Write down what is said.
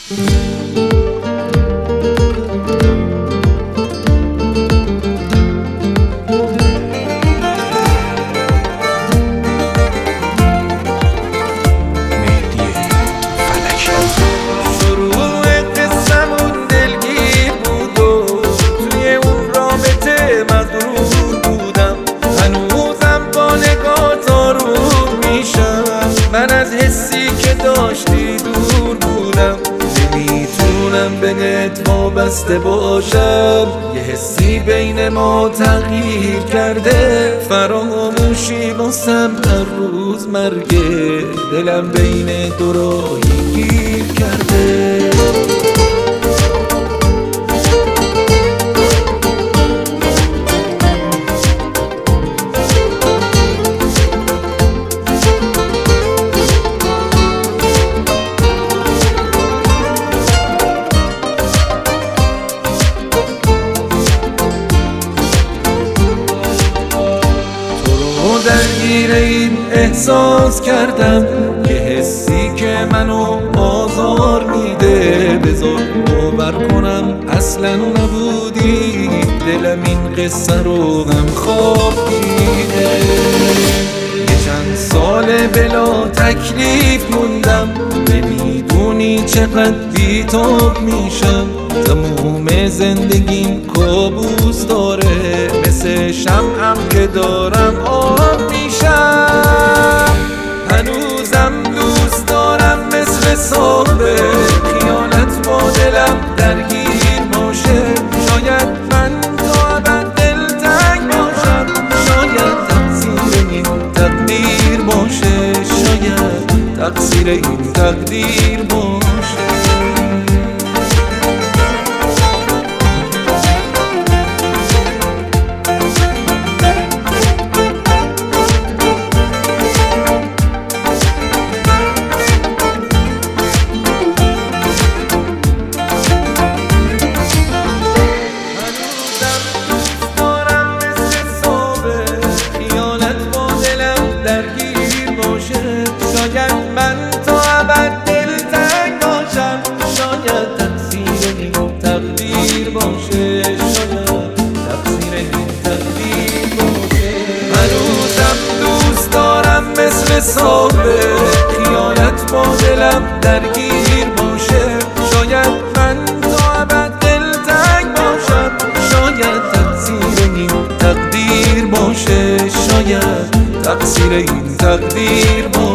داشتی دور بودم، نمیتونم بهت وابسته باشم. یه حسی بین ما تغییر کرده، فراموشی واسم هر روز مرگه. دلم بین دو راهی گیر کرده. درگیر این احساس کردم، یه حسی که منو آزار میده. بذار باور کنم اصلا نبودی، دلم این قصه رو هم خواب دیده. یه چند سال بلا تکلیف موندم، نمیدونی چقدر بی‌تاب میشم. تموم زندگیم کابوس داره، مثل شمعم که دارم آب میشم. هنوزم دوست دارم مثل صبح، خیانت با دلم درگیر باشه. شاید من تا ابد دلتنگ باشم، شاید تقصیر این تقدیر باشه، شاید تقصیر این تقدیر باشه. شاید من تا ابد دلتنگ باشم، شاید تقصیر این تقدیر باشه، شاید تقصیر این تقدیر باشه. هنوزم دوست دارم مثل صبح، خیانت با دلم درگیر باشه. شاید من تا ابد دلتنگ باشم، شاید تقصیر این تقدیر باشه، شاید تقصیر این تقدیر باشه.